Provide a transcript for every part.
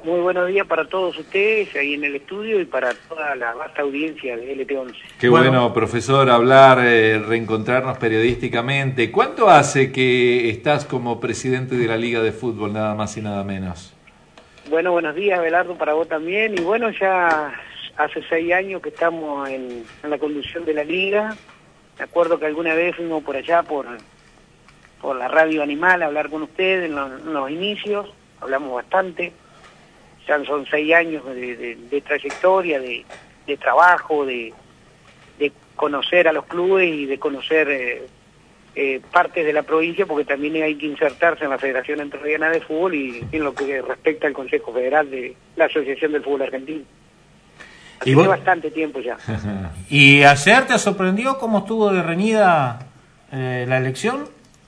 Muy buenos días para todos ustedes ahí en el estudio y para toda la vasta audiencia de LT11. Qué bueno, profesor, hablar, reencontrarnos periodísticamente. ¿Cuánto hace que estás como presidente de la Liga de Fútbol, nada más y nada menos? Bueno, buenos días, Abelardo, para vos también. Y bueno, ya hace 6 años que estamos en la conducción de la Liga. Me acuerdo que alguna vez fuimos por allá, por la radio Animal, a hablar con ustedes en los inicios. Hablamos bastante. Ya son 6 años de trayectoria, de trabajo, de conocer a los clubes y de conocer partes de la provincia, porque también hay que insertarse en la Federación Entrerriana de Fútbol y en lo que respecta al Consejo Federal de la Asociación del Fútbol Argentino. Así que bastante tiempo ya. ¿Y ayer te sorprendió cómo estuvo de reñida la elección?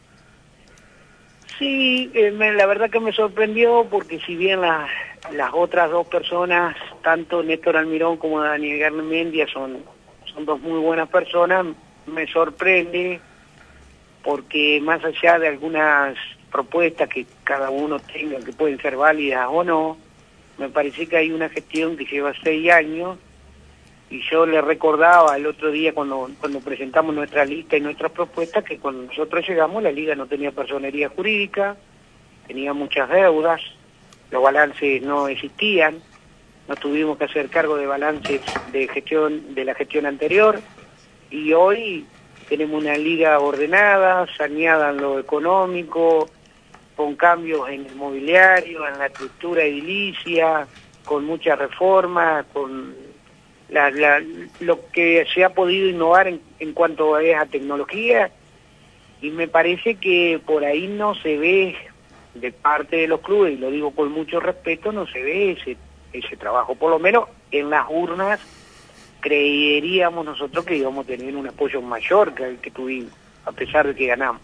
Sí, la verdad que me sorprendió, porque si bien las otras dos personas, tanto Néstor Almirón como Daniel Garmendia, son dos muy buenas personas, me sorprende porque más allá de algunas propuestas que cada uno tenga, que pueden ser válidas o no, me parece que hay una gestión que lleva 6 años, y yo le recordaba el otro día cuando presentamos nuestra lista y nuestras propuestas, que cuando nosotros llegamos la Liga no tenía personería jurídica, tenía muchas deudas, los balances no existían, nos tuvimos que hacer cargo de balances de la gestión anterior, y hoy tenemos una liga ordenada, saneada en lo económico, con cambios en el mobiliario, en la estructura edilicia, con muchas reformas, con lo que se ha podido innovar en cuanto a tecnología, y me parece que por ahí no se ve de parte de los clubes, y lo digo con mucho respeto, no se ve ese trabajo, por lo menos en las urnas. Creeríamos nosotros que íbamos a tener un apoyo mayor que el que tuvimos, a pesar de que ganamos.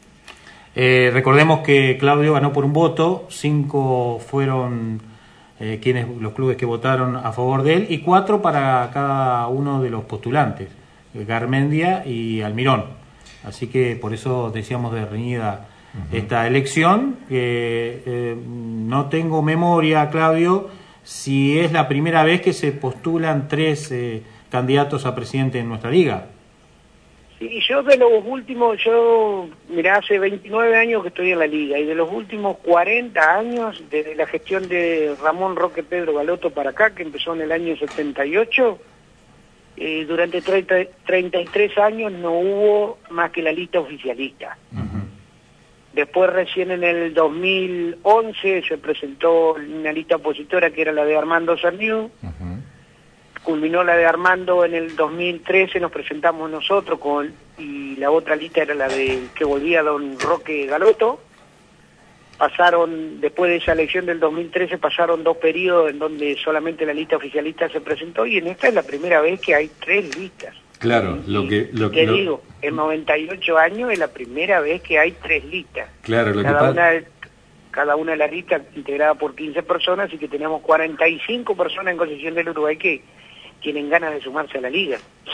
Recordemos que Claudio ganó por un voto, 5 fueron los clubes que votaron a favor de él, y 4 para cada uno de los postulantes, Garmendia y Almirón. Así que por eso decíamos de reñida esta elección, que no tengo memoria, Claudio, si es la primera vez que se postulan 3 candidatos a presidente en nuestra liga. Sí, yo de los últimos, mirá, hace 29 años que estoy en la liga, y de los últimos 40 años, desde la gestión de Ramón Roque Pedro Galoto para acá, que empezó en el año 78, durante 33 años no hubo más que la lista oficialista. Después, recién en el 2011, se presentó una lista opositora que era la de Armando Sarniú. Culminó la de Armando en el 2013, nos presentamos nosotros, y la otra lista era la de que volvía don Roque Galoto. Después de esa elección del 2013, pasaron 2 periodos en donde solamente la lista oficialista se presentó, y en esta es la primera vez que hay 3 listas. Claro, digo, en 98 años es la primera vez que hay 3 listas. Claro, Cada una de las listas integrada por 15 personas, así que tenemos 45 personas en Concepción del Uruguay que tienen ganas de sumarse a la liga.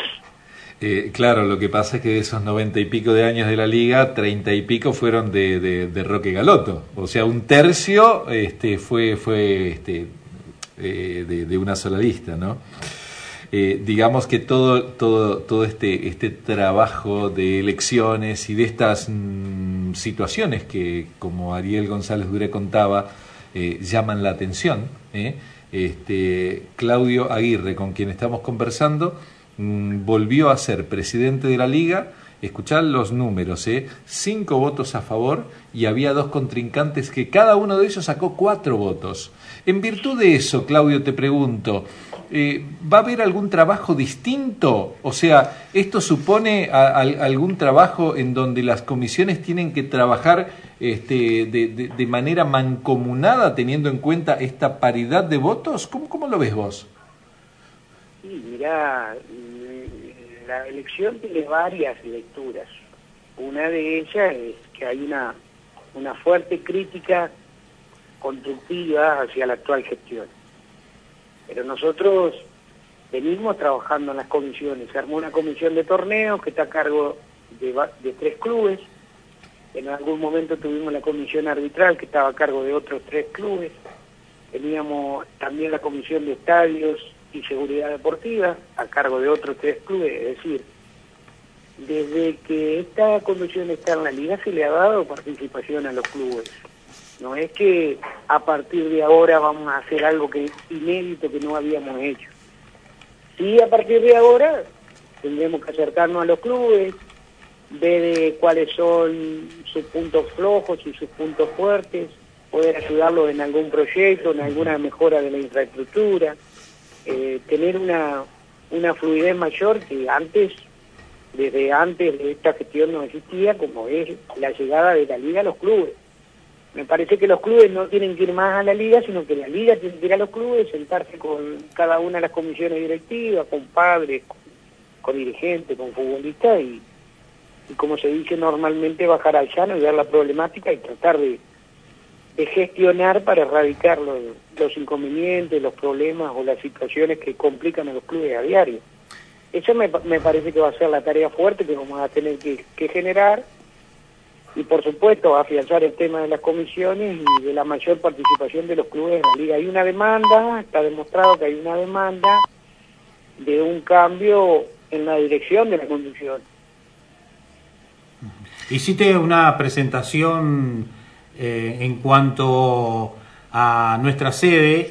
Claro, lo que pasa es que de esos 90 y pico de años de la liga, 30 y pico fueron de Roque Galoto. O sea, un tercio fue de una sola lista, ¿no? Digamos que todo este trabajo de elecciones y de estas situaciones que, como Ariel González Duré contaba, llaman la atención. Claudio Aguirre, con quien estamos conversando, volvió a ser presidente de la liga. Escuchad los números, 5 votos a favor, y había 2 contrincantes que cada uno de ellos sacó 4 votos. En virtud de eso, Claudio, te pregunto, ¿va a haber algún trabajo distinto? O sea, ¿esto supone algún trabajo en donde las comisiones tienen que trabajar de manera mancomunada, teniendo en cuenta esta paridad de votos? ¿Cómo lo ves vos? Sí, mirá, la elección tiene varias lecturas. Una de ellas es que hay una fuerte crítica constructiva hacia la actual gestión. Pero nosotros venimos trabajando en las comisiones. Se armó una comisión de torneos que está a cargo de 3 clubes. En algún momento tuvimos la comisión arbitral que estaba a cargo de otros 3 clubes. teníamos también la Comisión de Estadios y Seguridad Deportiva, a cargo de otros 3 clubes, es decir, desde que esta comisión está en la liga se le ha dado participación a los clubes. No es que a partir de ahora vamos a hacer algo que es inédito, que no habíamos hecho. Sí, a partir de ahora tendremos que acercarnos a los clubes, ver cuáles son sus puntos flojos y sus puntos fuertes, poder ayudarlos en algún proyecto, en alguna mejora de la infraestructura, tener una fluidez mayor que desde antes de esta gestión no existía, como es la llegada de la liga a los clubes. Me parece que los clubes no tienen que ir más a la liga, sino que la liga tiene que ir a los clubes, sentarse con cada una de las comisiones directivas, con padres, con dirigentes, con futbolistas y como se dice normalmente, bajar al llano y ver la problemática y tratar de gestionar para erradicar los inconvenientes, los problemas o las situaciones que complican a los clubes a diario. Eso me parece que va a ser la tarea fuerte que vamos a tener que generar y por supuesto afianzar el tema de las comisiones y de la mayor participación de los clubes en la liga. Hay una demanda, está demostrado que hay una demanda de un cambio en la dirección de la conducción. Hiciste una presentación en cuanto a nuestra sede,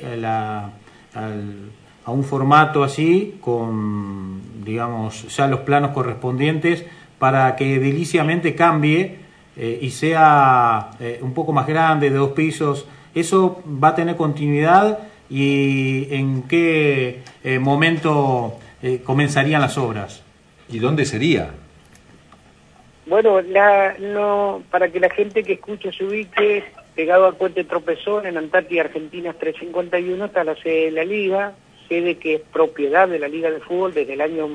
a un formato así, con, digamos, ya los planos correspondientes para que ediliciamente cambie y sea un poco más grande, de 2 pisos. ¿Eso va a tener continuidad y en qué momento comenzarían las obras? ¿Y dónde sería? Bueno, para que la gente que escuche se ubique, pegado al puente Tropezón, en Antártida Argentina 351, está la sede de la Liga, sede que es propiedad de la Liga de Fútbol desde el año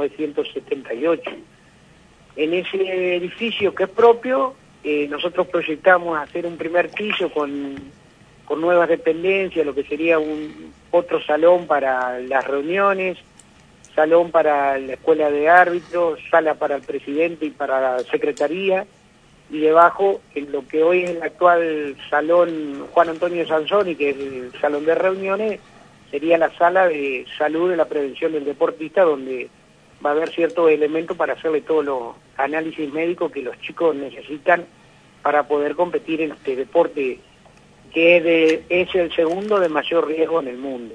1978. En ese edificio que es propio, nosotros proyectamos hacer un primer piso con nuevas dependencias, lo que sería otro salón para las reuniones, salón para la escuela de árbitros, sala para el presidente y para la secretaría, y debajo, en lo que hoy es el actual salón Juan Antonio Sansoni, que es el salón de reuniones, sería la sala de salud de la prevención del deportista, donde va a haber ciertos elementos para hacerle todos los análisis médicos que los chicos necesitan para poder competir en este deporte, que es el segundo de mayor riesgo en el mundo.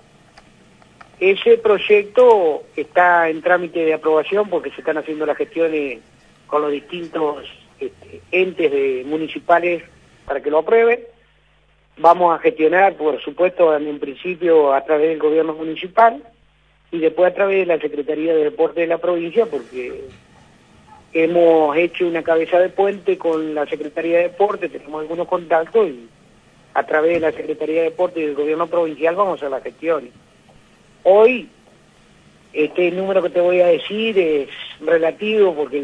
Ese proyecto está en trámite de aprobación porque se están haciendo las gestiones con los distintos entes municipales para que lo aprueben. Vamos a gestionar, por supuesto, en un principio a través del gobierno municipal y después a través de la Secretaría de Deporte de la provincia, porque hemos hecho una cabeza de puente con la Secretaría de Deporte, tenemos algunos contactos y a través de la Secretaría de Deporte y del gobierno provincial vamos a hacer las gestiones. Hoy, este número que te voy a decir es relativo porque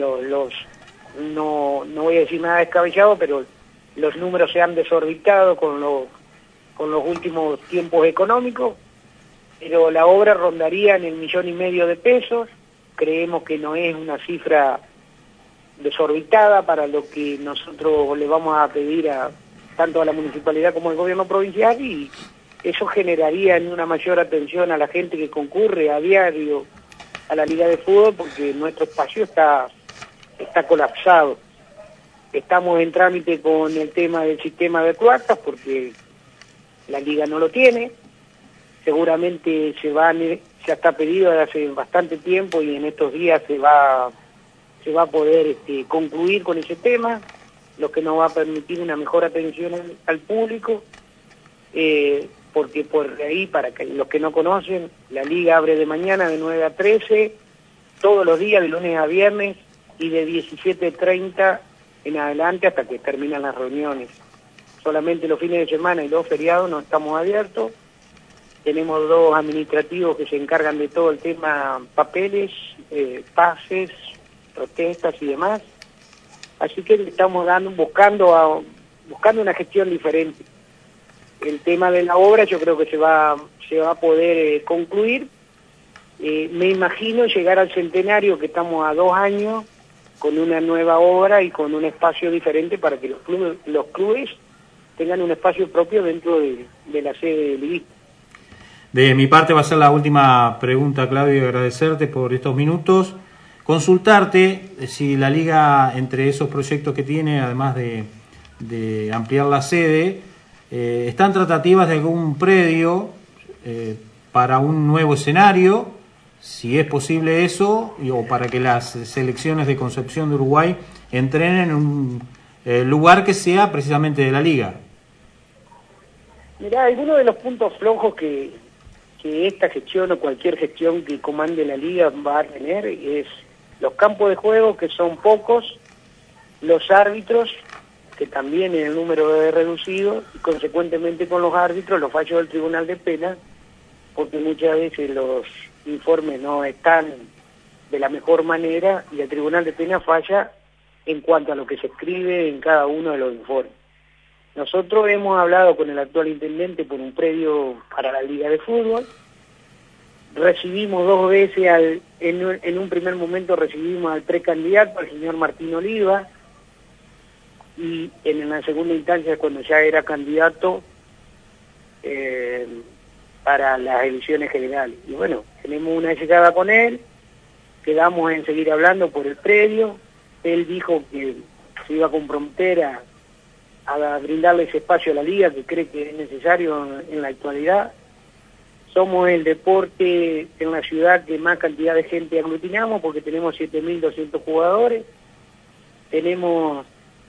no voy a decir nada descabellado, pero los números se han desorbitado con los últimos tiempos económicos, pero la obra rondaría en 1,5 millones de pesos. Creemos que no es una cifra desorbitada para lo que nosotros le vamos a pedir tanto a la municipalidad como al gobierno provincial, y eso generaría en una mayor atención a la gente que concurre a diario a la Liga de Fútbol, porque nuestro espacio está colapsado. Estamos en trámite con el tema del sistema de cloacas porque la Liga no lo tiene. Seguramente ya está pedido desde hace bastante tiempo y en estos días se va a poder concluir con ese tema, lo que nos va a permitir una mejor atención al público, porque por ahí, para que los que no conocen, la Liga abre de mañana de 9 a 13, todos los días, de lunes a viernes, y de 17:30 en adelante hasta que terminan las reuniones. Solamente los fines de semana y los feriados no estamos abiertos. Tenemos 2 administrativos que se encargan de todo el tema papeles, pases, protestas y demás. Así que le estamos buscando una gestión diferente. El tema de la obra yo creo que se va a poder concluir. Me imagino llegar al centenario, que estamos a 2 años, con una nueva obra y con un espacio diferente para que los clubes tengan un espacio propio dentro de la sede liguista. De mi parte va a ser la última pregunta, Claudio, agradecerte por estos minutos. Consultarte si la Liga, entre esos proyectos que tiene, además de ampliar la sede, ¿están tratativas de algún predio para un nuevo escenario? Si es posible eso, o para que las selecciones de Concepción de Uruguay entrenen en un lugar que sea precisamente de la Liga. Mirá, algunos de los puntos flojos que esta gestión o cualquier gestión que comande la Liga va a tener es los campos de juego, que son pocos, los árbitros, que también en el número es reducido, y consecuentemente con los árbitros, los fallos del Tribunal de Pena, porque muchas veces los informes no están de la mejor manera y el Tribunal de Pena falla en cuanto a lo que se escribe en cada uno de los informes. Nosotros hemos hablado con el actual intendente por un predio para la Liga de Fútbol. Recibimos 2 veces, en un primer momento recibimos al precandidato, al señor Martín Oliva, y en la segunda instancia, cuando ya era candidato para las elecciones generales. Y bueno, tenemos una llegada con él, quedamos en seguir hablando por el predio. Él dijo que se iba a comprometer a brindarle ese espacio a la Liga que cree que es necesario en la actualidad. Somos el deporte en la ciudad que más cantidad de gente aglutinamos, porque tenemos 7.200 jugadores, tenemos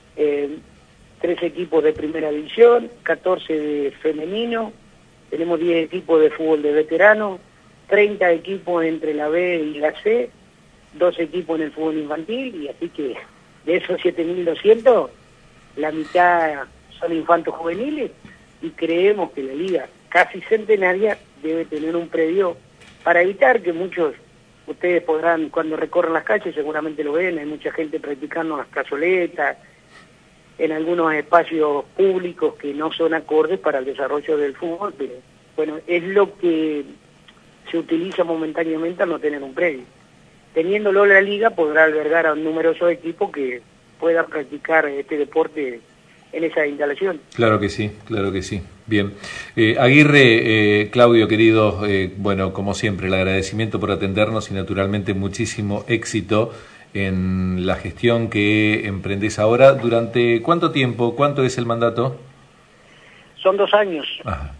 3 equipos de primera división, 14 de femenino, tenemos 10 equipos de fútbol de veteranos, 30 equipos entre la B y la C, 2 equipos en el fútbol infantil, y así que de esos 7.200, la mitad son infantos juveniles, y creemos que la liga casi centenaria debe tener un predio para evitar que muchos, ustedes podrán, cuando recorren las calles seguramente lo ven, hay mucha gente practicando las plazoletas, en algunos espacios públicos que no son acordes para el desarrollo del fútbol, pero bueno, es lo que se utiliza momentáneamente al no tener un predio. Teniéndolo la liga podrá albergar a numerosos equipos que puedan practicar este deporte en esa instalación. Claro que sí, claro que sí. Bien. Aguirre, Claudio, querido, bueno, como siempre, el agradecimiento por atendernos y naturalmente muchísimo éxito en la gestión que emprendés ahora. ¿Durante cuánto tiempo? ¿Cuánto es el mandato? Son 2 años. Ajá.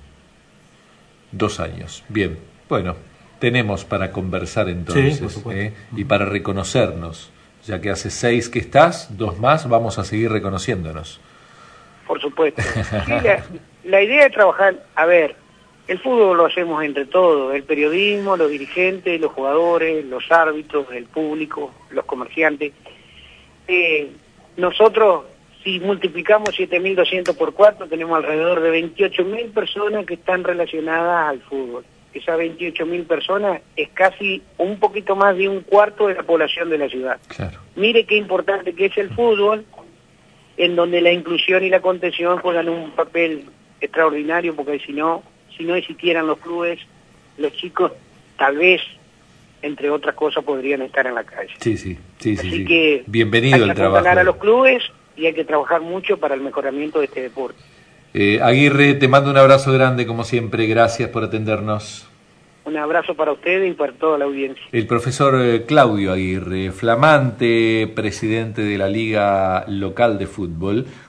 2 años. Bien. Bueno, tenemos para conversar entonces, sí, por supuesto. Y para reconocernos. Ya que hace 6 que estás, 2 más, vamos a seguir reconociéndonos. Por supuesto. Sí, la idea de trabajar, a ver, el fútbol lo hacemos entre todos, el periodismo, los dirigentes, los jugadores, los árbitros, el público, los comerciantes. Nosotros, si multiplicamos 7.200 por 4, tenemos alrededor de 28.000 personas que están relacionadas al fútbol. Esas 28.000 personas es casi un poquito más de un cuarto de la población de la ciudad. Claro. Mire qué importante que es el fútbol, en donde la inclusión y la contención juegan un papel extraordinario, porque si no existieran los clubes, los chicos tal vez, entre otras cosas, podrían estar en la calle. Sí. Así que bienvenido el trabajo. Hay que acompañar a los clubes y hay que trabajar mucho para el mejoramiento de este deporte. Aguirre, te mando un abrazo grande, como siempre. Gracias por atendernos. Un abrazo para ustedes y para toda la audiencia. El profesor Claudio Aguirre, flamante presidente de la Liga Local de Fútbol.